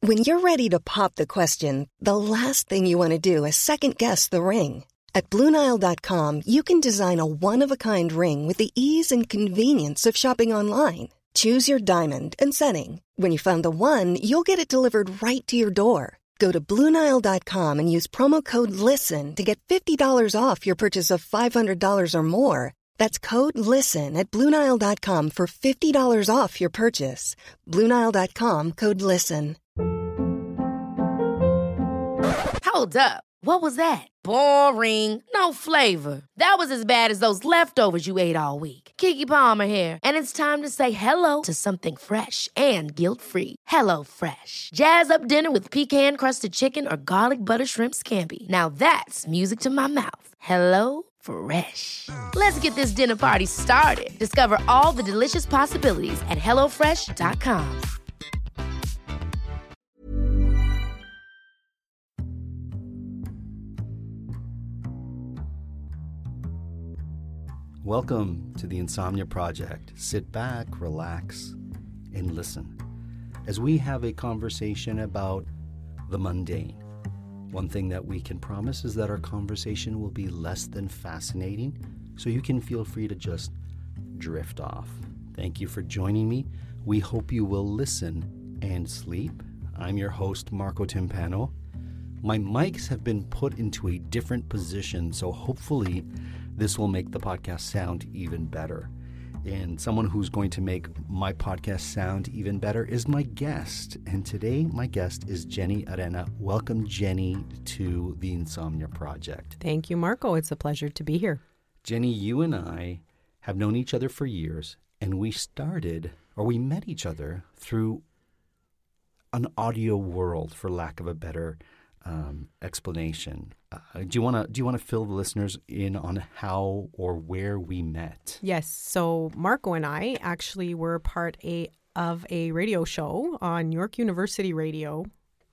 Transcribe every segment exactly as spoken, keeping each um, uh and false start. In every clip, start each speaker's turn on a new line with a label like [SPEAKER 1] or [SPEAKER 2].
[SPEAKER 1] When you're ready to pop the question, the last thing you want to do is second-guess the ring. At Blue Nile dot com, you can design a one-of-a-kind ring with the ease and convenience of shopping online. Choose your diamond and setting. When you find the one, you'll get it delivered right to your door. Go to Blue Nile dot com and use promo code LISTEN to get fifty dollars off your purchase of five hundred dollars or more. That's code LISTEN at Blue Nile dot com for fifty dollars off your purchase. Blue Nile dot com, code LISTEN.
[SPEAKER 2] Hold up. What was that? Boring. No flavor. That was as bad as those leftovers you ate all week. Keke Palmer here, and it's time to say hello to something fresh and guilt-free. Hello Fresh. Jazz up dinner with pecan-crusted chicken or garlic butter shrimp scampi. Now that's music to my mouth. Hello Fresh. Let's get this dinner party started. Discover all the delicious possibilities at hello fresh dot com.
[SPEAKER 3] Welcome to the Insomnia Project. Sit back, relax, and listen as we have a conversation about the mundane. One thing that we can promise is that our conversation will be less than fascinating, so you can feel free to just drift off. Thank you for joining me. We hope you will listen and sleep. I'm your host, Marco Timpano. My mics have been put into a different position, so hopefully this will make the podcast sound even better. And someone who's going to make my podcast sound even better is my guest. And today, my guest is Jenny Arena. Welcome, Jenny, to the Insomnia Project.
[SPEAKER 4] Thank you, Marco. It's a pleasure to be here.
[SPEAKER 3] Jenny, you and I have known each other for years, and we started, or we met each other through an audio world, for lack of a better um, explanation. Uh, do you want to do you want to fill the listeners in on how or where we met?
[SPEAKER 4] Yes. So Marco and I actually were part a, of a radio show on York University Radio.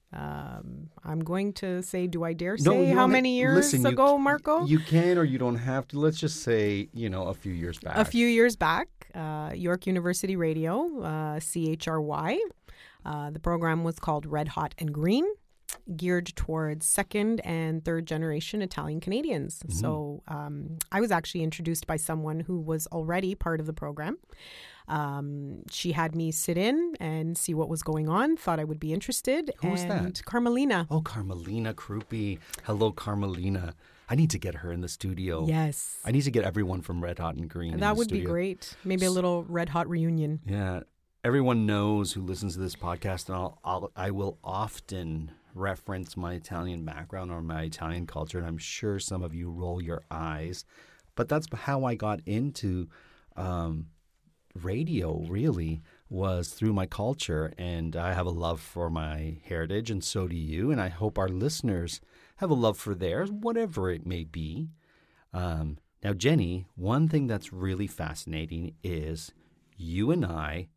[SPEAKER 4] Um, I'm going to say, do I dare say
[SPEAKER 3] no,
[SPEAKER 4] how many years
[SPEAKER 3] listen,
[SPEAKER 4] ago,
[SPEAKER 3] you,
[SPEAKER 4] Marco?
[SPEAKER 3] You can or you don't have to. Let's just say, you know, a few years back.
[SPEAKER 4] A few years back, uh, York University Radio, uh, C H R Y. Uh, the program was called Red Hot and Green, geared towards second and third generation Italian Canadians. Mm-hmm. So um, I was actually introduced by someone who was already part of the program. Um, she had me sit in and see what was going on, thought I would be interested.
[SPEAKER 3] Who was
[SPEAKER 4] and
[SPEAKER 3] that?
[SPEAKER 4] Carmelina.
[SPEAKER 3] Oh, Carmelina Krupi. Hello, Carmelina. I need to get her in the studio.
[SPEAKER 4] Yes.
[SPEAKER 3] I need to get everyone from Red Hot and Green in
[SPEAKER 4] That
[SPEAKER 3] the
[SPEAKER 4] would
[SPEAKER 3] studio.
[SPEAKER 4] be great. Maybe a little Red Hot reunion.
[SPEAKER 3] Yeah. Everyone knows who listens to this podcast, and I'll, I'll, I will often reference my Italian background or my Italian culture, and I'm sure some of you roll your eyes. But that's how I got into um, radio, really, was through my culture, and I have a love for my heritage, and so do you, and I hope our listeners have a love for theirs, whatever it may be. Um, now, Jenny, one thing that's really fascinating is you and I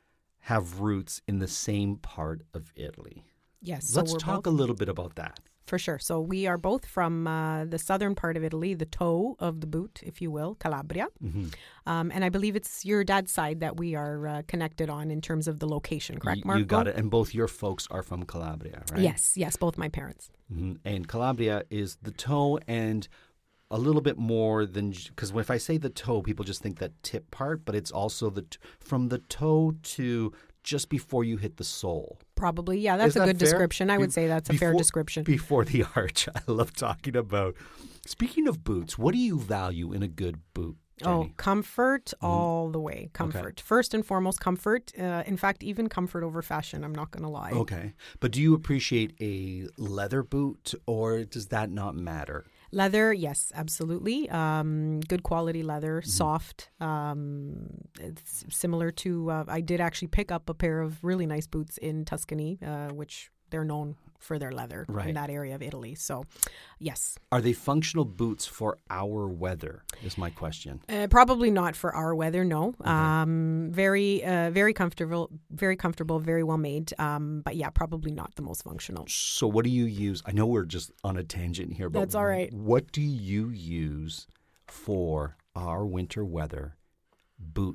[SPEAKER 3] have roots in the same part of Italy.
[SPEAKER 4] Yes. So
[SPEAKER 3] Let's
[SPEAKER 4] we're
[SPEAKER 3] talk
[SPEAKER 4] both,
[SPEAKER 3] a little bit about that.
[SPEAKER 4] For sure. So we are both from uh, the southern part of Italy, the toe of the boot, if you will, Calabria.
[SPEAKER 3] Mm-hmm.
[SPEAKER 4] Um, and I believe it's your dad's side that we are uh, connected on in terms of the location, correct,
[SPEAKER 3] You,
[SPEAKER 4] Marco?
[SPEAKER 3] you got it. And both your folks are from Calabria, right?
[SPEAKER 4] Yes, yes, both my parents.
[SPEAKER 3] Mm-hmm. And Calabria is the toe and a little bit more than, because if I say the toe, people just think that tip part, but it's also the t- from the toe to just before you hit the sole.
[SPEAKER 4] Probably, yeah, that's
[SPEAKER 3] Is
[SPEAKER 4] a
[SPEAKER 3] that
[SPEAKER 4] good
[SPEAKER 3] fair?
[SPEAKER 4] description. I would
[SPEAKER 3] Be-
[SPEAKER 4] say that's a
[SPEAKER 3] before,
[SPEAKER 4] fair description.
[SPEAKER 3] Before the arch. I love talking about. Speaking of boots, what do you value in a good boot, Jenny?
[SPEAKER 4] Oh, comfort all the way. Comfort.
[SPEAKER 3] Okay.
[SPEAKER 4] First and foremost, comfort. Uh, in fact, even comfort over fashion, I'm not going to lie.
[SPEAKER 3] Okay. But do you appreciate a leather boot, or does that not matter?
[SPEAKER 4] Leather, yes, absolutely. Um, good quality leather, mm-hmm. soft. Um, it's similar to, uh, I did actually pick up a pair of really nice boots in Tuscany, uh, which they're known for their leather
[SPEAKER 3] right.
[SPEAKER 4] in that area of Italy. So, yes.
[SPEAKER 3] Are they functional boots for our weather, is my question.
[SPEAKER 4] Uh, probably not for our weather, no.
[SPEAKER 3] Okay.
[SPEAKER 4] Um, very, uh, very comfortable, very comfortable, very well made. Um, but yeah, probably not the most functional.
[SPEAKER 3] So what do you use? I know we're just on a tangent here, but
[SPEAKER 4] that's all right.
[SPEAKER 3] What do you use for our winter weather boot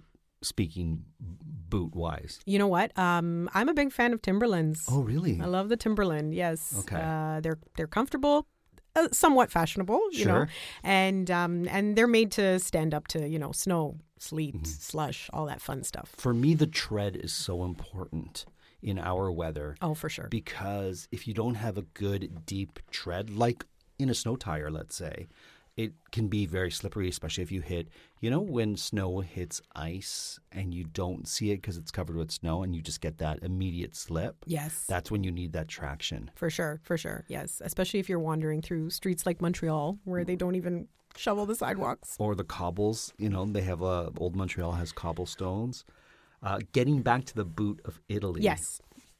[SPEAKER 3] speaking boot-wise?
[SPEAKER 4] You know what? Um, I'm a big fan of Timberlands.
[SPEAKER 3] Oh, really?
[SPEAKER 4] I love the Timberland. Yes.
[SPEAKER 3] Okay.
[SPEAKER 4] Uh, they're they're comfortable, uh, somewhat fashionable. You know,
[SPEAKER 3] Sure.
[SPEAKER 4] and um, and they're made to stand up to you know snow, sleet,
[SPEAKER 3] Mm-hmm.
[SPEAKER 4] slush, all that fun stuff.
[SPEAKER 3] For me, the tread is so important in our weather.
[SPEAKER 4] Oh, for sure.
[SPEAKER 3] Because if you don't have a good deep tread, like in a snow tire, let's say, it can be very slippery, especially if you hit, you know, when snow hits ice and you don't see it because it's covered with snow and you just get that immediate slip.
[SPEAKER 4] Yes.
[SPEAKER 3] That's when you need that traction.
[SPEAKER 4] For sure, for sure, yes. Especially if you're wandering through streets like Montreal where they don't even shovel the sidewalks.
[SPEAKER 3] Or the cobbles, you know, they have, uh, Old Montreal has cobblestones. Uh, getting back to the boot of Italy.
[SPEAKER 4] Yes.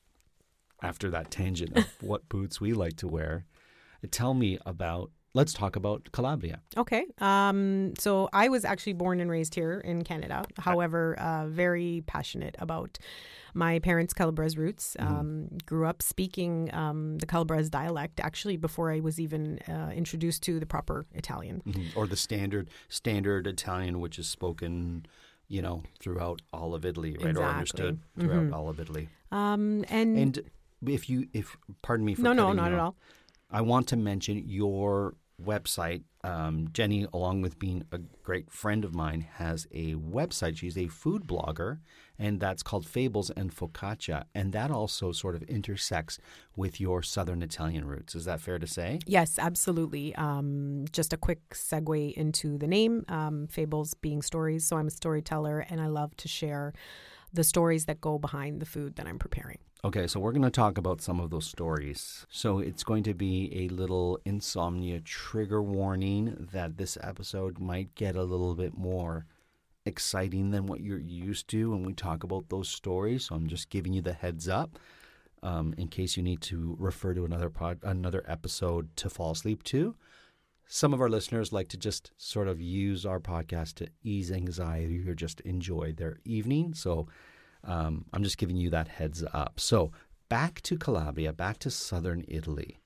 [SPEAKER 3] After that tangent of what boots we like to wear, tell me about, let's talk about Calabria.
[SPEAKER 4] Okay. Um, so I was actually born and raised here in Canada. However, uh, very passionate about my parents' Calabrese roots. Um, mm-hmm. Grew up speaking um, the Calabrese dialect actually before I was even uh, introduced to the proper Italian.
[SPEAKER 3] Mm-hmm. Or the standard standard Italian, which is spoken, you know, throughout all of Italy, right?
[SPEAKER 4] Exactly.
[SPEAKER 3] Or understood throughout
[SPEAKER 4] mm-hmm.
[SPEAKER 3] all of Italy.
[SPEAKER 4] Um, and,
[SPEAKER 3] and if you, if pardon me for
[SPEAKER 4] no, no,
[SPEAKER 3] cutting
[SPEAKER 4] not
[SPEAKER 3] you
[SPEAKER 4] at
[SPEAKER 3] off,
[SPEAKER 4] all.
[SPEAKER 3] I want to mention your website. Um, Jenny, along with being a great friend of mine, has a website. She's a food blogger, and that's called Fables and Focaccia. And that also sort of intersects with your Southern Italian roots. Is that fair to say?
[SPEAKER 4] Yes, absolutely. Um, just a quick segue into the name, um, Fables being stories. So I'm a storyteller, and I love to share the stories that go behind the food that I'm preparing.
[SPEAKER 3] Okay, so we're going to talk about some of those stories. So it's going to be a little insomnia trigger warning that this episode might get a little bit more exciting than what you're used to when we talk about those stories. So I'm just giving you the heads up um, in case you need to refer to another pod, another episode to fall asleep to. Some of our listeners like to just sort of use our podcast to ease anxiety or just enjoy their evening. So Um, I'm just giving you that heads up. So back to Calabria, back to southern Italy.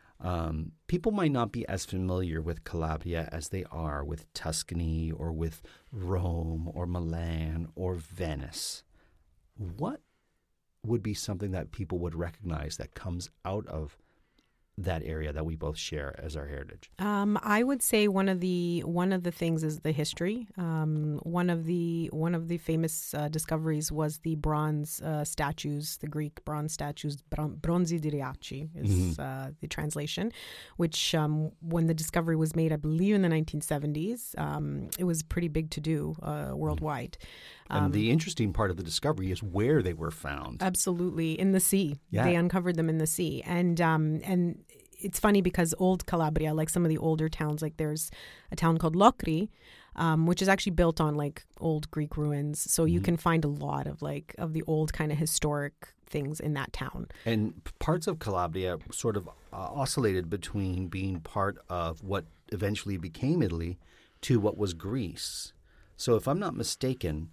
[SPEAKER 3] Um, people might not be as familiar with Calabria as they are with Tuscany or with Rome or Milan or Venice. What would be something that people would recognize that comes out of that area that we both share as our heritage?
[SPEAKER 4] Um, I would say one of the one of the things is the history. Um, one of the one of the famous uh, discoveries was the bronze uh, statues, the Greek bronze statues, bron- Bronzi di Riace is mm-hmm. uh, the translation. Which, um, when the discovery was made, I believe in the nineteen seventies, um, it was pretty big to do uh, worldwide.
[SPEAKER 3] And
[SPEAKER 4] um,
[SPEAKER 3] the interesting part of the discovery is where they were found.
[SPEAKER 4] Absolutely, in the sea.
[SPEAKER 3] Yeah.
[SPEAKER 4] They uncovered them in the sea, and um, and. It's funny because old Calabria, like some of the older towns, like there's a town called Locri, um, which is actually built on like old Greek ruins. So mm-hmm. you can find a lot of like of the old kind of historic things in that town.
[SPEAKER 3] And parts of Calabria sort of uh, oscillated between being part of what eventually became Italy to what was Greece. So if I'm not mistaken,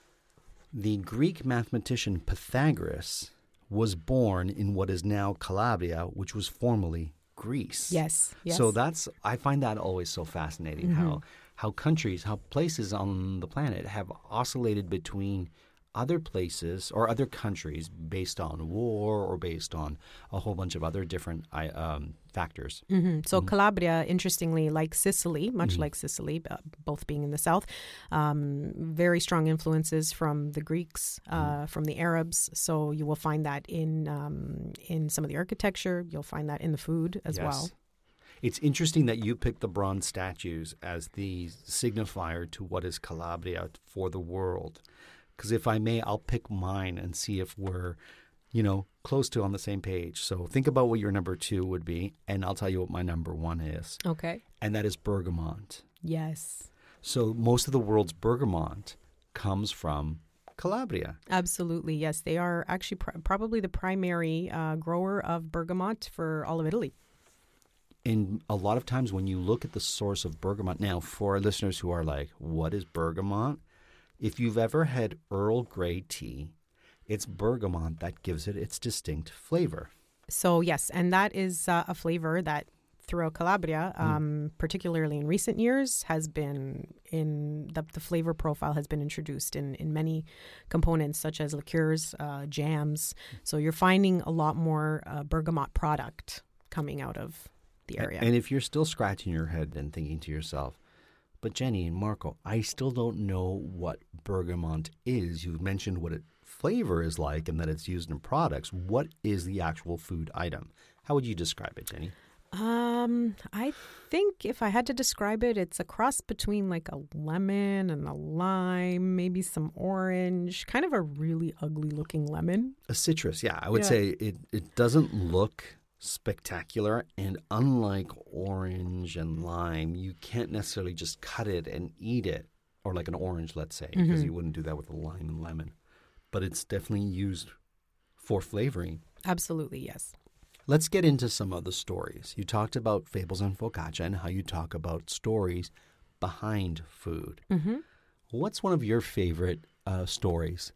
[SPEAKER 3] the Greek mathematician Pythagoras was born in what is now Calabria, which was formerly Greece.
[SPEAKER 4] Yes, yes.
[SPEAKER 3] So that's, I find that always so fascinating, mm-hmm. how how countries, how places on the planet have oscillated between other places or other countries based on war or based on a whole bunch of other different um, factors.
[SPEAKER 4] Mm-hmm. So
[SPEAKER 3] mm-hmm.
[SPEAKER 4] Calabria, interestingly, like Sicily, much
[SPEAKER 3] mm-hmm.
[SPEAKER 4] like Sicily, uh, both being in the south, um, very strong influences from the Greeks, uh, mm-hmm. from the Arabs. So you will find that in um, in some of the architecture. You'll find that in the food as
[SPEAKER 3] yes.
[SPEAKER 4] well.
[SPEAKER 3] It's interesting that you picked the bronze statues as the signifier to what is Calabria for the world. Because if I may, I'll pick mine and see if we're, you know, close to on the same page. So think about what your number two would be, and I'll tell you what my number one is.
[SPEAKER 4] Okay.
[SPEAKER 3] And that is bergamot.
[SPEAKER 4] Yes.
[SPEAKER 3] So most of the world's bergamot comes from Calabria.
[SPEAKER 4] Absolutely, yes. They are actually pr- probably the primary uh, grower of bergamot for all of Italy.
[SPEAKER 3] And a lot of times when you look at the source of bergamot, now for our listeners who are like, what is bergamot? If you've ever had Earl Grey tea, it's bergamot that gives it its distinct flavor.
[SPEAKER 4] So yes, and that is uh, a flavor that throughout Calabria, um, mm. particularly in recent years, has been in the, the flavor profile has been introduced in, in many components such as liqueurs, uh, jams. So you're finding a lot more uh, bergamot product coming out of the area.
[SPEAKER 3] And if you're still scratching your head and thinking to yourself, but Jenny and Marco, I still don't know what bergamot is. You mentioned what its flavor is like and that it's used in products. What is the actual food item? How would you describe it, Jenny?
[SPEAKER 4] Um, I think if I had to describe it, it's a cross between like a lemon and a lime, maybe some orange, kind of a really ugly looking lemon.
[SPEAKER 3] A citrus, yeah. I would
[SPEAKER 4] Yeah.
[SPEAKER 3] say it, it doesn't look spectacular, and unlike orange and lime, you can't necessarily just cut it and eat it, or like an orange, let's say, because
[SPEAKER 4] Mhm.
[SPEAKER 3] you wouldn't do that with a lime and lemon. But it's definitely used for flavoring.
[SPEAKER 4] Absolutely, yes.
[SPEAKER 3] Let's get into some of the stories. You talked about fables and focaccia and how you talk about stories behind food.
[SPEAKER 4] Mm-hmm.
[SPEAKER 3] What's one of your favorite uh, stories?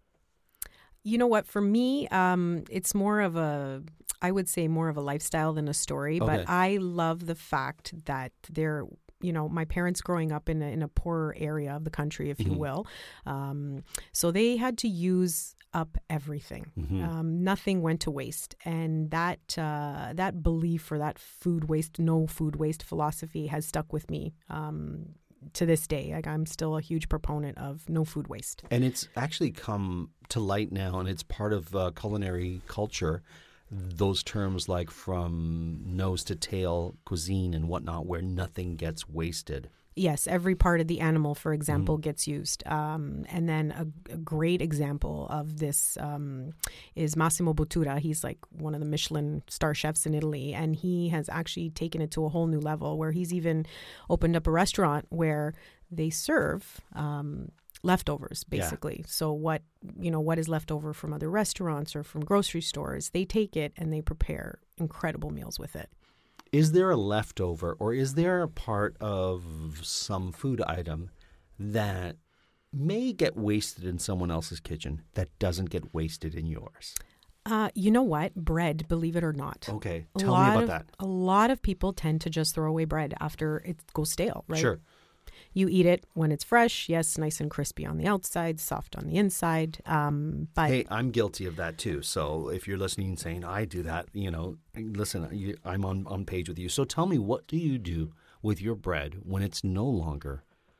[SPEAKER 4] You know what? For me, um, it's more of a, I would say more of a lifestyle than a story.
[SPEAKER 3] Okay.
[SPEAKER 4] But I love the fact that there, you know, my parents growing up in a, in a poorer area of the country, if you
[SPEAKER 3] Mhm.
[SPEAKER 4] will. Um, so they had to use up everything.
[SPEAKER 3] Mhm.
[SPEAKER 4] Um, nothing went to waste. And that uh, that belief or that food waste, no food waste philosophy has stuck with me um, to this day. Like I'm still a huge proponent of no food waste.
[SPEAKER 3] And it's actually come to light now, and it's part of uh, culinary culture. Those terms like from nose to tail cuisine and whatnot, where nothing gets wasted.
[SPEAKER 4] Yes, every part of the animal, for example, mm. gets used. Um, and then a, a great example of this um, is Massimo Bottura. He's like one of the Michelin star chefs in Italy, and he has actually taken it to a whole new level where he's even opened up a restaurant where they serve um, leftovers, basically. Yeah. So what, you know, what is left over from other restaurants or from grocery stores, they take it and they prepare incredible meals with it.
[SPEAKER 3] Is there a leftover, or is there a part of some food item that may get wasted in someone else's kitchen that doesn't get wasted in yours?
[SPEAKER 4] Uh, you know what? Bread, believe it or not.
[SPEAKER 3] Okay.
[SPEAKER 4] A
[SPEAKER 3] Tell me about
[SPEAKER 4] of,
[SPEAKER 3] that.
[SPEAKER 4] A lot of people tend to just throw away bread after it goes stale, right?
[SPEAKER 3] Sure.
[SPEAKER 4] You eat it when it's fresh, yes, nice and crispy on the outside, soft on the inside. Um, but
[SPEAKER 3] hey, I'm guilty of that too. So if you're listening and saying I do that, you know, listen, you, I'm on, on page with you. So tell me, what do you do with your bread when it's no longer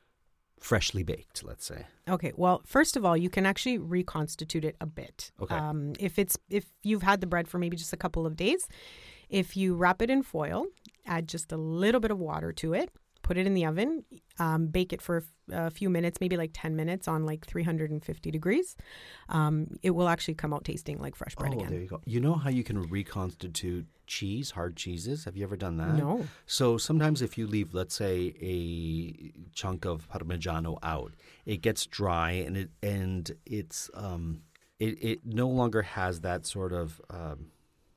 [SPEAKER 3] freshly baked, let's say?
[SPEAKER 4] Okay, well, first of all, you can actually reconstitute it a bit.
[SPEAKER 3] Okay.
[SPEAKER 4] Um, if it's if you've had the bread for maybe just a couple of days, if you wrap it in foil, add just a little bit of water to it, put it in the oven, um, bake it for a few minutes, maybe like ten minutes on like three hundred fifty degrees. Um, it will actually come out tasting like fresh bread
[SPEAKER 3] oh,
[SPEAKER 4] again.
[SPEAKER 3] There you go. You know how you can reconstitute cheese, hard cheeses? Have you ever done that?
[SPEAKER 4] No.
[SPEAKER 3] So sometimes if you leave, let's say, a chunk of Parmigiano out, it gets dry and it and it's um, it, it no longer has that sort of um,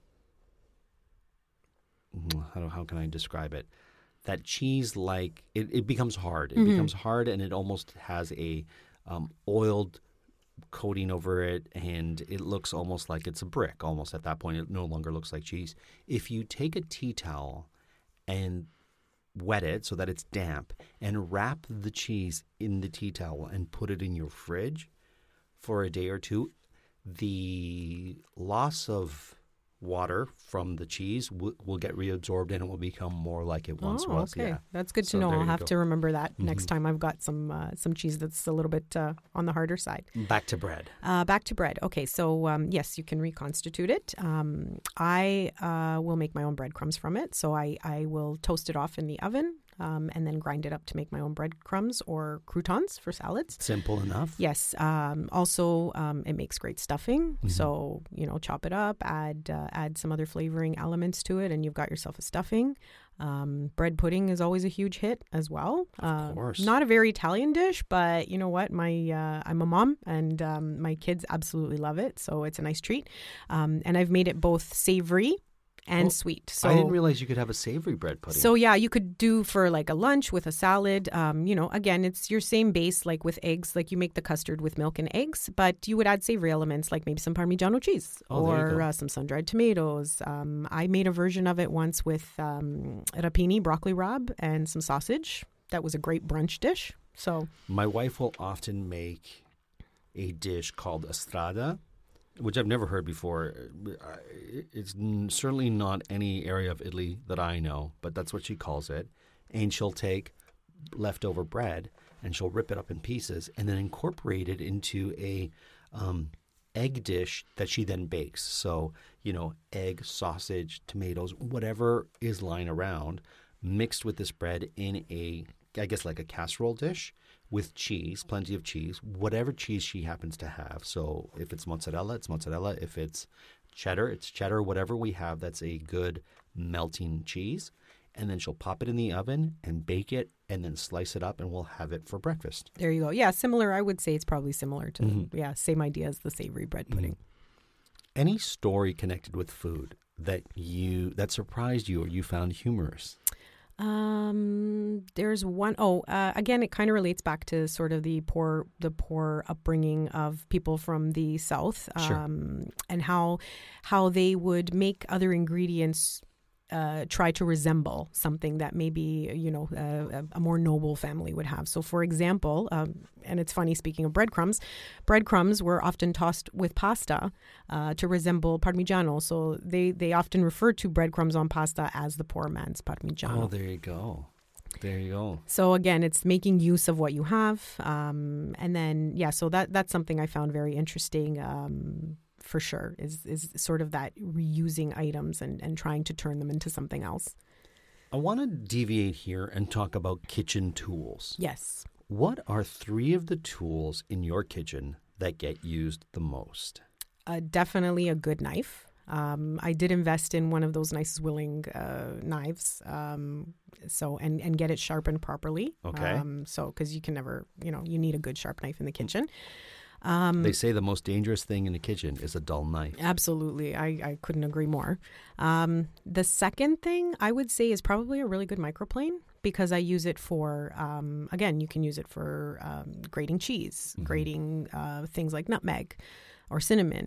[SPEAKER 3] how, how can I describe it? That cheese, like, it, it becomes hard. It mm-hmm. becomes hard, and it almost has a um, oiled coating over it, and it looks almost like it's a brick. Almost at that point, it no longer looks like cheese. If you take a tea towel and wet it so that it's damp, and wrap the cheese in the tea towel and put it in your fridge for a day or two, the loss of water from the cheese will, will get reabsorbed and it will become more like it once
[SPEAKER 4] oh,
[SPEAKER 3] was.
[SPEAKER 4] Okay,
[SPEAKER 3] yeah.
[SPEAKER 4] That's good to
[SPEAKER 3] So
[SPEAKER 4] know.
[SPEAKER 3] there
[SPEAKER 4] I'll
[SPEAKER 3] you
[SPEAKER 4] have
[SPEAKER 3] go.
[SPEAKER 4] to remember that
[SPEAKER 3] Mhm.
[SPEAKER 4] next time I've got some uh, some cheese that's a little bit uh, on the harder side.
[SPEAKER 3] Back to bread.
[SPEAKER 4] Uh, back to bread. Okay, so um, yes, you can reconstitute it. Um, I uh, will make my own breadcrumbs from it. So I, I will toast it off in the oven. Um, and then grind it up to make my own breadcrumbs or croutons for salads.
[SPEAKER 3] Simple enough.
[SPEAKER 4] Yes. Um, also, um, it makes great stuffing.
[SPEAKER 3] Mm-hmm.
[SPEAKER 4] So, you know, chop it up, add uh, add some other flavoring elements to it, and you've got yourself a stuffing. Um, bread pudding is always a huge hit as well.
[SPEAKER 3] Of
[SPEAKER 4] uh,
[SPEAKER 3] course.
[SPEAKER 4] Not a very Italian dish, but you know what? My uh, I'm a mom, and um, my kids absolutely love it. So it's a nice treat. Um, and I've made it both savory and
[SPEAKER 3] Oh,
[SPEAKER 4] sweet. So
[SPEAKER 3] I didn't realize you could have a savory bread pudding.
[SPEAKER 4] So yeah, you could do for like a lunch with a salad. Um, you know, again, it's your same base like with eggs. Like you make the custard with milk and eggs, but you would add savory elements like maybe some Parmigiano cheese
[SPEAKER 3] Oh, there you
[SPEAKER 4] or
[SPEAKER 3] go.
[SPEAKER 4] uh, some sun-dried tomatoes. Um, I made a version of it once with um, rapini, broccoli rabe, and some sausage. That was a great brunch dish. So
[SPEAKER 3] My wife will often make a dish called estrada, which I've never heard before. I- It's n- certainly not any area of Italy that I know, but that's what she calls it. And she'll take leftover bread and she'll rip it up in pieces and then incorporate it into a um, egg dish that she then bakes. So, you know, egg, sausage, tomatoes, whatever is lying around, mixed with this bread in a, I guess, like a casserole dish with cheese, plenty of cheese, whatever cheese she happens to have. So if it's mozzarella, it's mozzarella. If it's cheddar, it's cheddar. Whatever we have that's a good melting cheese. And then she'll pop it in the oven and bake it and then slice it up and we'll have it for breakfast.
[SPEAKER 4] there you go. Yeah, similar. I would say it's probably similar to,
[SPEAKER 3] Mhm.
[SPEAKER 4] yeah, same idea as the savory bread pudding.
[SPEAKER 3] Any story connected with food that you that surprised you or you found humorous?
[SPEAKER 4] Um, there's one, oh, uh, again, it kind of relates back to sort of the poor, the poor upbringing of people from the South,
[SPEAKER 3] Sure.
[SPEAKER 4] um, and how, how they would make other ingredients, uh, try to resemble something that maybe, you know, a, a more noble family would have. So, for example, um, and it's funny, speaking of breadcrumbs, breadcrumbs were often tossed with pasta uh, to resemble Parmigiano. So they, they often refer to breadcrumbs on pasta as the poor man's Parmigiano.
[SPEAKER 3] Oh, there you go. There you go.
[SPEAKER 4] So again, it's making use of what you have, um, and then yeah. So that that's something I found very interesting, um, for sure. Is is sort of that reusing items and, and trying to turn them into something else.
[SPEAKER 3] I want to deviate here and talk about kitchen tools.
[SPEAKER 4] Yes.
[SPEAKER 3] What are three of the tools in your kitchen that get used the most?
[SPEAKER 4] Uh, definitely a good knife. Um, I did invest in one of those nice Willing uh, knives, um, so and, and get it sharpened properly.
[SPEAKER 3] Okay.
[SPEAKER 4] Um, so because you can never, you know, you need a good sharp knife in the kitchen. Um,
[SPEAKER 3] They say the most dangerous thing in the kitchen is a dull knife.
[SPEAKER 4] Absolutely. I, I couldn't agree more. Um, the second thing I would say is probably a really good microplane because I use it for, um, again, you can use it for um, grating cheese,
[SPEAKER 3] Mm-hmm.
[SPEAKER 4] grating uh, things like nutmeg or cinnamon,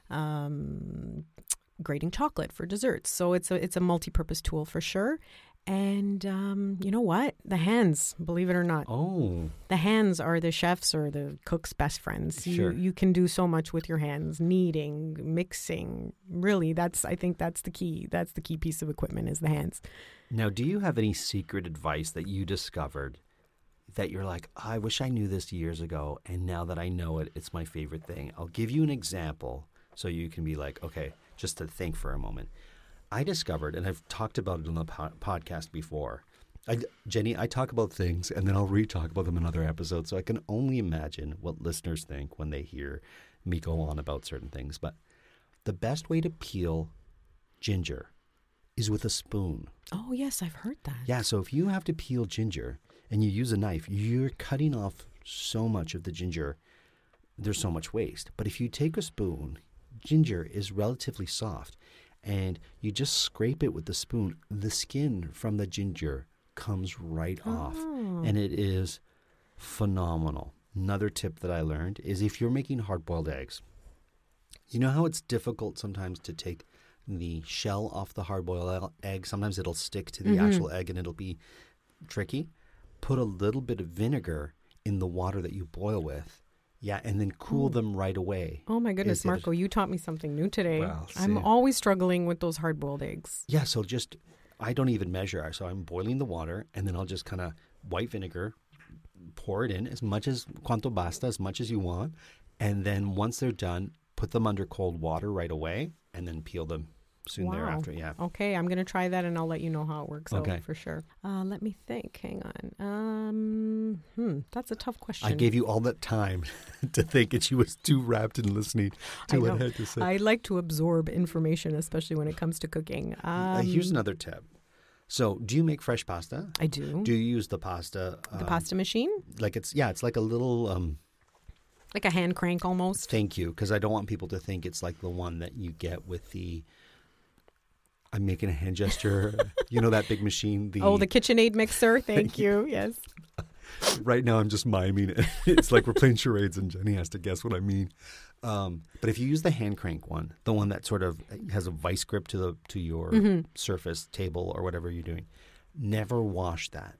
[SPEAKER 4] um, grating chocolate for desserts. So it's a, it's a multi-purpose tool for sure. And um, you know what? The hands, believe it or not.
[SPEAKER 3] Oh,
[SPEAKER 4] The hands are the chef's or the cook's best friends.
[SPEAKER 3] Sure.
[SPEAKER 4] You you can do so much with your hands, kneading, mixing. Really, that's I think that's the key. That's the key piece of equipment is the hands.
[SPEAKER 3] now do you have any secret advice that you discovered that you're like, I wish I knew this years ago, and now that I know it, it's my favorite thing? I'll give you an example so you can be like, okay, just to think for a moment. I discovered, and I've talked about it on the po- podcast before. I, Jenny, I talk about things and then I'll re-talk about them in other episodes. So I can only imagine what listeners think when they hear me go on about certain things. But the best way to peel ginger is with a spoon.
[SPEAKER 4] Oh yes, I've heard that.
[SPEAKER 3] Yeah, so if you have to peel ginger and you use a knife, you're cutting off so much of the ginger. There's so much waste. But if you take a spoon, ginger is relatively soft. And you just scrape it with the spoon, the skin from the ginger comes right off.
[SPEAKER 4] Oh.
[SPEAKER 3] And it is phenomenal. Another tip that I learned is if you're making hard-boiled eggs, you know how it's difficult sometimes to take the shell off the hard-boiled egg? Sometimes it'll stick to the
[SPEAKER 4] Mm-hmm.
[SPEAKER 3] actual egg and it'll be tricky. Put a little bit of vinegar in the water that you boil with. Yeah, and then cool them right away.
[SPEAKER 4] Oh my goodness,
[SPEAKER 3] Is it-
[SPEAKER 4] Marco, you taught me something new today.
[SPEAKER 3] Well,
[SPEAKER 4] I'm
[SPEAKER 3] see.
[SPEAKER 4] always struggling with those hard-boiled eggs.
[SPEAKER 3] Yeah, so just, I don't even measure. So I'm boiling the water, and then I'll just kind of white vinegar, pour it in as much as, quanto basta, as much as you want. And then once they're done, put them under cold water right away, and then peel them soon
[SPEAKER 4] Wow.
[SPEAKER 3] thereafter. Yeah.
[SPEAKER 4] Okay, I'm going to try that and I'll let you know how it works
[SPEAKER 3] Okay.
[SPEAKER 4] out for sure. Uh, let me think. Hang on. Um, hmm, that's a tough question.
[SPEAKER 3] I gave you all that time to think, and she was too wrapped in listening to
[SPEAKER 4] I
[SPEAKER 3] what I
[SPEAKER 4] know.
[SPEAKER 3] had to say.
[SPEAKER 4] I like to absorb information, especially when it comes to cooking. Um,
[SPEAKER 3] Uh, here's another tip. So, do you make fresh pasta?
[SPEAKER 4] I do.
[SPEAKER 3] Do you use the pasta?
[SPEAKER 4] The
[SPEAKER 3] um,
[SPEAKER 4] pasta machine?
[SPEAKER 3] Like it's, yeah, it's like a little... Um,
[SPEAKER 4] Like a hand crank almost?
[SPEAKER 3] Thank you, because I don't want people to think it's like the one that you get with the I'm making a hand gesture. You know that big machine? The
[SPEAKER 4] Oh, the KitchenAid mixer. Thank you. Yes.
[SPEAKER 3] Right now I'm just miming it. It's like we're playing charades and Jenny has to guess what I mean. Um, but if you use the hand crank one, the one that sort of has a vice grip to the to your mm-hmm. surface, table, or whatever you're doing, never wash that.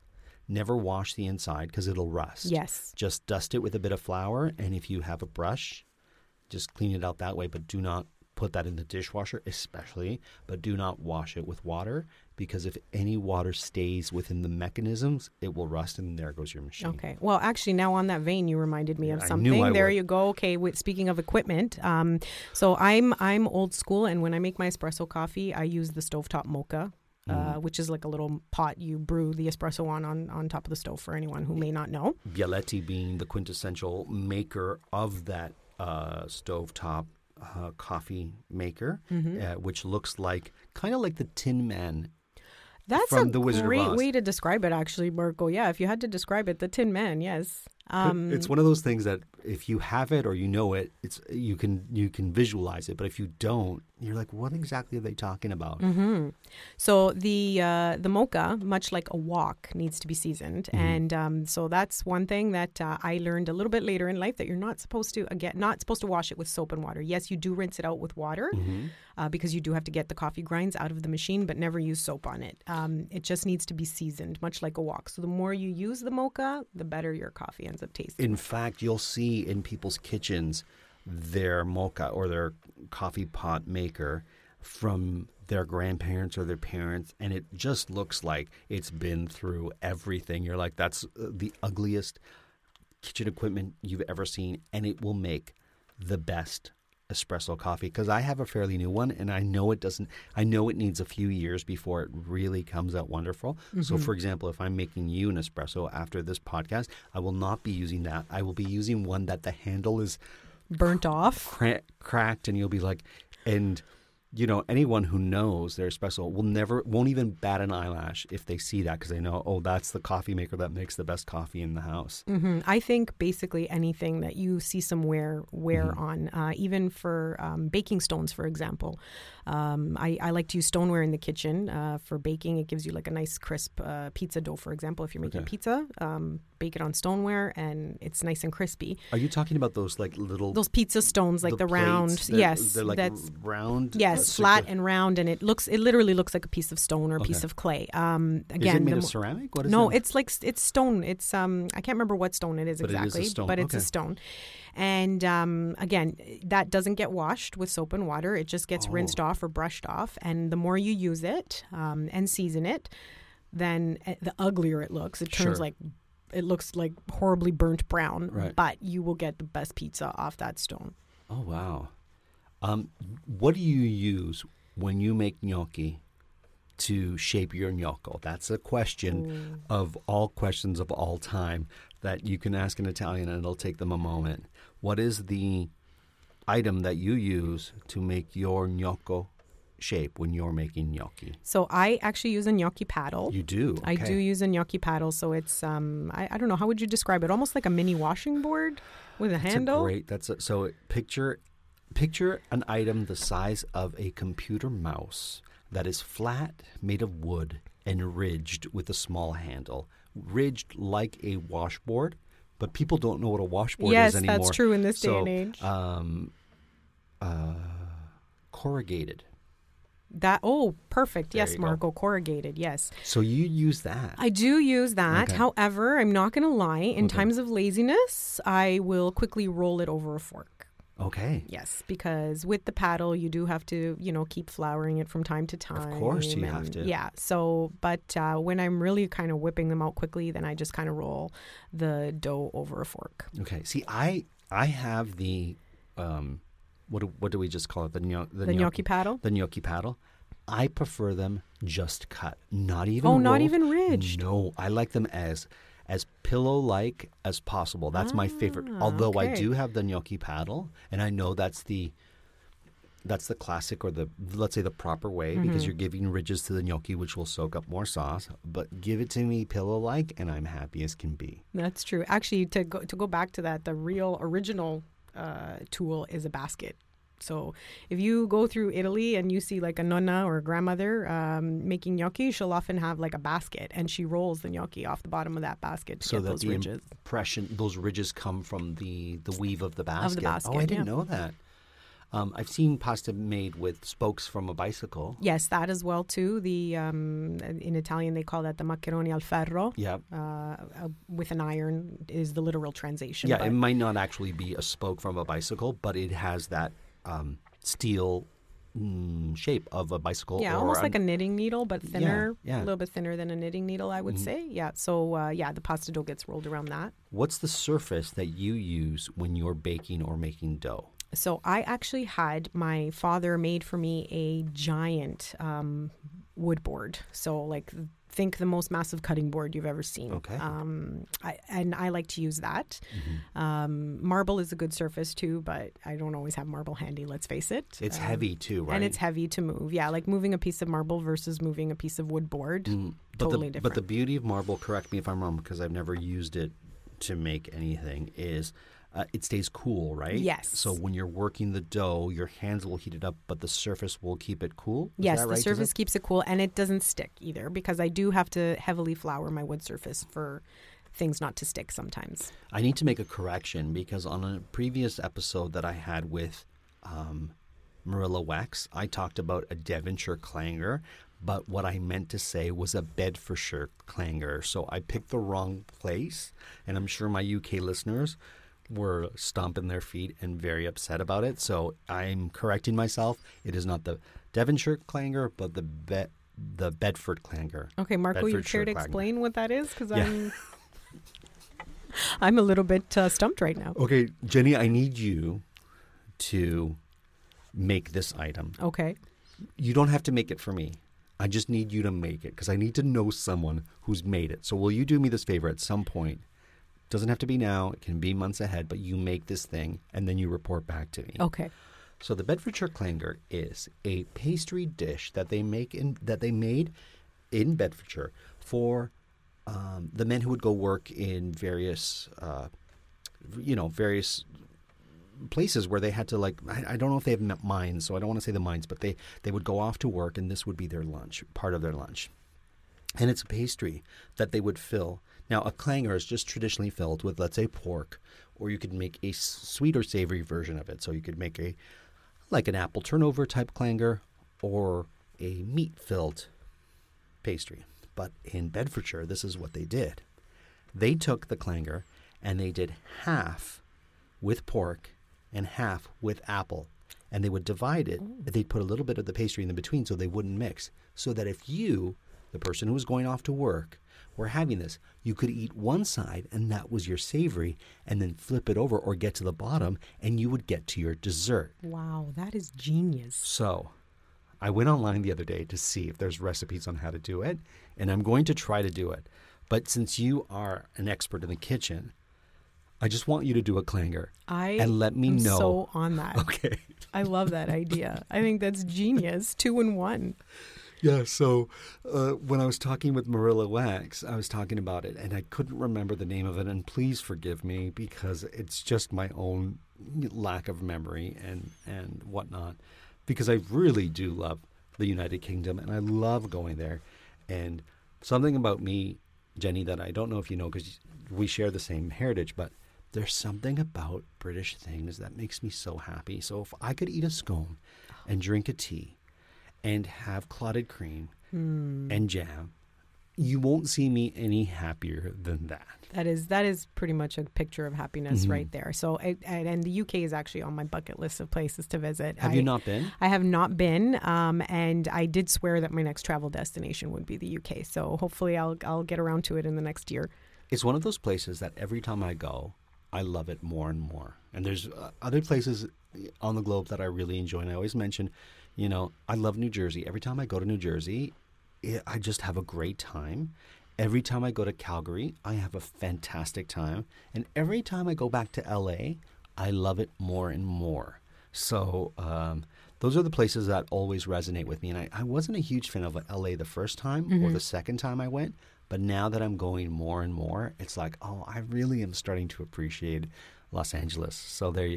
[SPEAKER 3] Never wash the inside because it'll rust.
[SPEAKER 4] Yes.
[SPEAKER 3] Just dust it with a bit of flour, and if you have a brush, just clean it out that way, but do not put that in the dishwasher especially, but do not wash it with water because if any water stays within the mechanisms, it will rust and there goes your machine.
[SPEAKER 4] Okay. Well, actually, now on that vein, you reminded me of
[SPEAKER 3] I
[SPEAKER 4] something.
[SPEAKER 3] knew I
[SPEAKER 4] there
[SPEAKER 3] would.
[SPEAKER 4] you go. Okay. With, speaking of equipment, um, so I'm I'm old school, and when I make my espresso coffee, I use the stovetop mocha. Uh, which is like a little pot you brew the espresso on, on on top of the stove for anyone who may not know.
[SPEAKER 3] Bialetti being the quintessential maker of that uh, stovetop uh, coffee maker, mm-hmm. uh, which looks like kind of like the Tin Man.
[SPEAKER 4] That's
[SPEAKER 3] from
[SPEAKER 4] a
[SPEAKER 3] the Wizard
[SPEAKER 4] great
[SPEAKER 3] of Oz.
[SPEAKER 4] way to describe it, actually, Marco. Yeah, if you had to describe it, the Tin Man, yes. Um,
[SPEAKER 3] it's one of those things that if you have it or you know it, it's you can you can visualize it. But if you don't, you're like, what exactly are they talking about?
[SPEAKER 4] Mm-hmm. So the uh, the mocha, much like a wok, needs to be seasoned, mm-hmm. and um, so that's one thing that uh, I learned a little bit later in life, that you're not supposed to again not supposed to wash it with soap and water. Yes, you do rinse it out with water mm-hmm. uh, because you do have to get the coffee grinds out of the machine, but never use soap on it. Um, it just needs to be seasoned, much like a wok. So the more you use the mocha, the better your coffee ends up tasting.
[SPEAKER 3] In fact, you'll see in people's kitchens their mocha or their coffee pot maker from their grandparents or their parents, and it just looks like it's been through everything. You're like, that's the ugliest kitchen equipment you've ever seen, and it will make the best espresso coffee, because I have a fairly new one and I know it doesn't I know it needs a few years before it really comes out wonderful. Mm-hmm. So for example, if I'm making you an espresso after this podcast, I will not be using that. I will be using one that the handle is
[SPEAKER 4] burnt off,
[SPEAKER 3] cra- cracked, and you'll be like, and you know, anyone who knows their espresso will never, won't even bat an eyelash if they see that, because they know, oh, that's the coffee maker that makes the best coffee in the house.
[SPEAKER 4] Mm-hmm. I think basically anything that you see some wear, wear mm-hmm. on, uh, even for um, baking stones, for example. Um, I, I like to use stoneware in the kitchen uh, for baking. It gives you like a nice crisp uh, pizza dough, for example. If you're making
[SPEAKER 3] Okay.
[SPEAKER 4] pizza, um, bake it on stoneware and it's nice and crispy.
[SPEAKER 3] Are you talking about those like little...
[SPEAKER 4] Those pizza stones, like the,
[SPEAKER 3] the
[SPEAKER 4] round.
[SPEAKER 3] plates? They're-
[SPEAKER 4] Yes.
[SPEAKER 3] They're like
[SPEAKER 4] that's
[SPEAKER 3] round?
[SPEAKER 4] Yes,
[SPEAKER 3] uh,
[SPEAKER 4] flat
[SPEAKER 3] circular-
[SPEAKER 4] and round, and it looks it literally looks like a piece of stone or a piece
[SPEAKER 3] Okay.
[SPEAKER 4] of clay. Um,
[SPEAKER 3] Is
[SPEAKER 4] again,
[SPEAKER 3] it made
[SPEAKER 4] the
[SPEAKER 3] of
[SPEAKER 4] mo-
[SPEAKER 3] ceramic? What is
[SPEAKER 4] no,
[SPEAKER 3] it?
[SPEAKER 4] it's like it's stone. It's um, I can't remember what stone it is
[SPEAKER 3] But it is a
[SPEAKER 4] exactly,
[SPEAKER 3] stone.
[SPEAKER 4] but it's a
[SPEAKER 3] Okay.
[SPEAKER 4] stone. And um, again, that doesn't get washed with soap and water. It just gets
[SPEAKER 3] Oh.
[SPEAKER 4] rinsed off or brushed off. And the more you use it um, and season it, then uh, the uglier it looks. It turns
[SPEAKER 3] Sure.
[SPEAKER 4] like it looks like horribly burnt brown.
[SPEAKER 3] Right.
[SPEAKER 4] But you will get the best pizza off that stone.
[SPEAKER 3] Oh, wow. Um, what do you use when you make gnocchi to shape your gnocco? That's a question of all questions of all time that you can ask an Italian and it'll take them a moment. What is the item that you use to make your gnocco shape when you're making gnocchi?
[SPEAKER 4] So I actually use a gnocchi paddle.
[SPEAKER 3] You do?
[SPEAKER 4] I
[SPEAKER 3] Okay.
[SPEAKER 4] do use a gnocchi paddle, so it's um I, I don't know, how would you describe it? Almost like a mini washing board with a
[SPEAKER 3] That's
[SPEAKER 4] handle.
[SPEAKER 3] A great. That's a, so picture picture an item the size of a computer mouse that is flat, made of wood, and ridged with a small handle. Ridged like a washboard, but people don't know what a washboard
[SPEAKER 4] Yes,
[SPEAKER 3] is anymore.
[SPEAKER 4] that's true in this day
[SPEAKER 3] So,
[SPEAKER 4] and age.
[SPEAKER 3] Um, uh, corrugated.
[SPEAKER 4] That oh, perfect.
[SPEAKER 3] There
[SPEAKER 4] Yes,
[SPEAKER 3] you go.
[SPEAKER 4] Marco, corrugated. Yes.
[SPEAKER 3] So you use that.
[SPEAKER 4] I do use that.
[SPEAKER 3] Okay.
[SPEAKER 4] However, I'm not going to lie, in
[SPEAKER 3] Okay.
[SPEAKER 4] times of laziness, I will quickly roll it over a fork.
[SPEAKER 3] Okay.
[SPEAKER 4] Yes, because with the paddle, you do have to, you know, keep flouring it from time to time.
[SPEAKER 3] Of course you
[SPEAKER 4] and-
[SPEAKER 3] have to.
[SPEAKER 4] Yeah. So, but uh, when I'm really kind of whipping them out quickly, then I just kind of roll the dough over a fork.
[SPEAKER 3] Okay. See, I I have the um, what do, what do we just call it? The gno-
[SPEAKER 4] The gnocchi paddle?
[SPEAKER 3] The gnocchi paddle. I prefer them just cut, not even.
[SPEAKER 4] Oh, not
[SPEAKER 3] rolled.
[SPEAKER 4] even ridged.
[SPEAKER 3] No, I like them as as pillow-like as possible. That's my favorite.
[SPEAKER 4] Ah,
[SPEAKER 3] Although I
[SPEAKER 4] okay.
[SPEAKER 3] do have the gnocchi paddle, and I know that's the that's the classic or the let's say the proper way
[SPEAKER 4] Mm-hmm.
[SPEAKER 3] because you're giving ridges to the gnocchi, which will soak up more sauce. But give it to me pillow-like, and I'm happy as can be.
[SPEAKER 4] That's true. Actually, to go to go back to that, the real original uh, tool is a basket. So if you go through Italy and you see like a nonna or a grandmother um, making gnocchi, she'll often have like a basket and she rolls the gnocchi off the bottom of that basket to
[SPEAKER 3] so
[SPEAKER 4] get
[SPEAKER 3] that
[SPEAKER 4] those
[SPEAKER 3] the
[SPEAKER 4] ridges.
[SPEAKER 3] impression, those ridges come from the, the weave of the basket.
[SPEAKER 4] Of the basket,
[SPEAKER 3] oh, I didn't
[SPEAKER 4] yeah.
[SPEAKER 3] know that. Um, I've seen pasta made with spokes from a bicycle.
[SPEAKER 4] Yes, that as well too. The um, in Italian they call that the maccheroni al ferro.
[SPEAKER 3] Yeah.
[SPEAKER 4] Uh, uh, with an iron is the literal translation.
[SPEAKER 3] Yeah,
[SPEAKER 4] but
[SPEAKER 3] it might not actually be a spoke from a bicycle, but it has that um, steel mm, shape of a bicycle.
[SPEAKER 4] Yeah,
[SPEAKER 3] or
[SPEAKER 4] almost
[SPEAKER 3] a,
[SPEAKER 4] like a knitting needle, but thinner.
[SPEAKER 3] Yeah, yeah.
[SPEAKER 4] A little bit thinner than a knitting needle, I would
[SPEAKER 3] Mhm.
[SPEAKER 4] say. Yeah. So uh, yeah, the pasta dough gets rolled around that.
[SPEAKER 3] What's the surface that you use when you're baking or making dough?
[SPEAKER 4] So I actually had my father made for me a giant um, wood board. So like think the most massive cutting board you've ever seen.
[SPEAKER 3] Okay.
[SPEAKER 4] Um, I, and I like to use that.
[SPEAKER 3] Mm-hmm.
[SPEAKER 4] Um, marble is a good surface too, but I don't always have marble handy, let's face it.
[SPEAKER 3] It's
[SPEAKER 4] Um,
[SPEAKER 3] heavy too, right?
[SPEAKER 4] And it's heavy to move. Yeah, like moving a piece of marble versus moving a piece of wood board.
[SPEAKER 3] Mm, but
[SPEAKER 4] Totally
[SPEAKER 3] the,
[SPEAKER 4] different.
[SPEAKER 3] But the beauty of marble, correct me if I'm wrong, because I've never used it to make anything, is uh, it stays cool, right?
[SPEAKER 4] Yes.
[SPEAKER 3] So when you're working the dough, your hands will heat it up, but the surface will keep it cool? Is
[SPEAKER 4] Yes,
[SPEAKER 3] that
[SPEAKER 4] the
[SPEAKER 3] right,
[SPEAKER 4] surface
[SPEAKER 3] Giselle?
[SPEAKER 4] keeps it cool, and it doesn't stick either because I do have to heavily flour my wood surface for things not to stick sometimes.
[SPEAKER 3] I need to make a correction because on a previous episode that I had with um, Marilla Wax, I talked about a Devonshire clanger, but what I meant to say was a Bedfordshire clanger. So I picked the wrong place, and I'm sure my U K listeners were stomping their feet and very upset about it. So I'm correcting myself. It is not the Devonshire clanger, but the Be- the Bedford clanger.
[SPEAKER 4] Okay, Marco, you
[SPEAKER 3] Bedfordshire
[SPEAKER 4] care to
[SPEAKER 3] clanger.
[SPEAKER 4] explain what that is? Because
[SPEAKER 3] Yeah.
[SPEAKER 4] I'm, I'm a little bit uh, stumped right now.
[SPEAKER 3] Okay, Jenny, I need you to make this item.
[SPEAKER 4] Okay.
[SPEAKER 3] You don't have to make it for me. I just need you to make it because I need to know someone who's made it. So will you do me this favor at some point? Doesn't have to be now. It can be months ahead, but you make this thing and then you report back to me.
[SPEAKER 4] Okay.
[SPEAKER 3] So the Bedfordshire clanger is a pastry dish that they make in that they made in Bedfordshire for um, the men who would go work in various, uh, you know, various places where they had to, like, I, I don't know if they have mines, so I don't want to say the mines, but they, they would go off to work and this would be their lunch, part of their lunch. And it's a pastry that they would fill. Now, a clanger is just traditionally filled with, let's say, pork, or you could make a sweet or savory version of it. So you could make a, like an apple turnover type clanger or a meat-filled pastry. But in Bedfordshire, this is what they did. They took the clanger and they did half with pork and half with apple. And they would divide it.
[SPEAKER 4] Ooh.
[SPEAKER 3] They'd put a little bit of the pastry in the between so they wouldn't mix. So that if you, the person who was going off to work, were having this, you could eat one side and that was your savory and then flip it over or get to the bottom and you would get to your dessert.
[SPEAKER 4] Wow, that is genius.
[SPEAKER 3] So I went online the other day to see if there's recipes on how to do it, and I'm going to try to do it. But since you are an expert in the kitchen, I just want you to do a clanger
[SPEAKER 4] I
[SPEAKER 3] and let me
[SPEAKER 4] am
[SPEAKER 3] know.
[SPEAKER 4] so on that.
[SPEAKER 3] Okay.
[SPEAKER 4] I love that idea. I think that's genius. Two in one.
[SPEAKER 3] Yeah, so uh, when I was talking with Marilla Wax, I was talking about it, and I couldn't remember the name of it, and please forgive me because it's just my own lack of memory and, and whatnot, because I really do love the United Kingdom, and I love going there. And something about me, Jenny, that I don't know if you know because we share the same heritage, but there's something about British things that makes me so happy. So if I could eat a scone and drink a tea, and have clotted cream
[SPEAKER 4] Hmm.
[SPEAKER 3] and jam, you won't see me any happier than that.
[SPEAKER 4] That is that is pretty much a picture of happiness
[SPEAKER 3] Mhm.
[SPEAKER 4] right there. So, I, and, and the U K is actually on my bucket list of places to visit.
[SPEAKER 3] Have
[SPEAKER 4] I,
[SPEAKER 3] you not been?
[SPEAKER 4] I have not been, um, and I did swear that my next travel destination would be the U K. So hopefully, I'll I'll get around to it in the next year.
[SPEAKER 3] It's one of those places that every time I go, I love it more and more. And there's uh, other places on the globe that I really enjoy. And I always mention, you know, I love New Jersey. Every time I go to New Jersey, it, I just have a great time. Every time I go to Calgary, I have a fantastic time. And every time I go back to L A, I love it more and more. So um, those are the places that always resonate with me. And I, I wasn't a huge fan of L A the first time
[SPEAKER 4] Mm-hmm.
[SPEAKER 3] or the second time I went. But now that I'm going more and more, it's like, oh, I really am starting to appreciate Los Angeles. So there you go.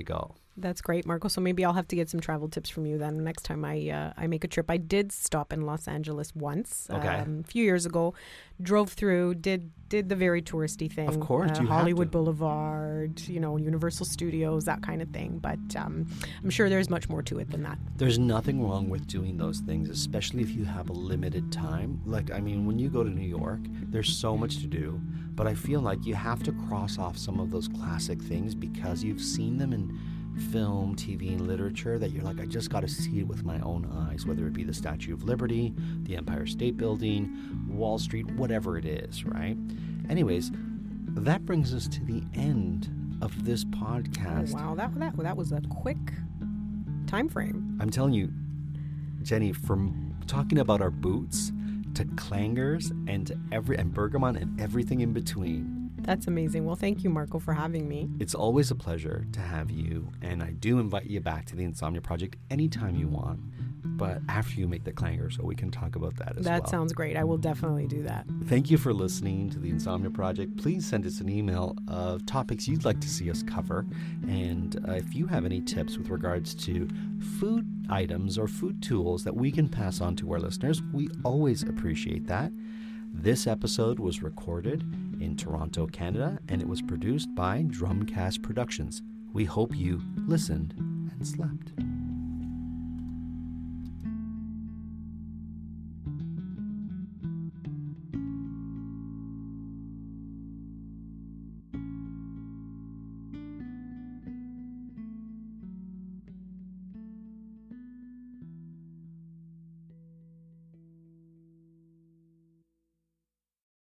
[SPEAKER 4] That's great, Marco. So maybe I'll have to get some travel tips from you then next time I uh, I make a trip. I did stop in Los Angeles once,
[SPEAKER 3] Okay.
[SPEAKER 4] um, a few years ago. Drove through, did did the very touristy thing.
[SPEAKER 3] Of course,
[SPEAKER 4] uh,
[SPEAKER 3] you have
[SPEAKER 4] Hollywood
[SPEAKER 3] to.
[SPEAKER 4] Boulevard, you know, Universal Studios, that kind of thing. But um, I'm sure there's much more to it than that.
[SPEAKER 3] There's nothing wrong with doing those things, especially if you have a limited time. Like, I mean, when you go to New York, there's so much to do, but I feel like you have to cross off some of those classic things because you've seen them in film, T V, and literature that you're like, I just got to see it with my own eyes, whether it be the Statue of Liberty, the Empire State Building, Wall Street, whatever it is, right? Anyways, that brings us to the end of this podcast.
[SPEAKER 4] Oh, wow, that, that, that was a quick time frame.
[SPEAKER 3] I'm telling you, Jenny, from talking about our boots to clangers and to every and Bergamot and everything in between.
[SPEAKER 4] That's amazing. Well, thank you, Marco, for having me.
[SPEAKER 3] It's always a pleasure to have you, and I do invite you back to the Insomnia Project anytime you want, but after you make the clanger so we can talk about that as well.
[SPEAKER 4] That sounds great. I will definitely do that.
[SPEAKER 3] Thank you for listening to the Insomnia Project. Please send us an email of topics you'd like to see us cover, and uh, if you have any tips with regards to food items or food tools that we can pass on to our listeners, we always appreciate that. This episode was recorded in Toronto, Canada, and it was produced by Drumcast Productions. We hope you listened and slept.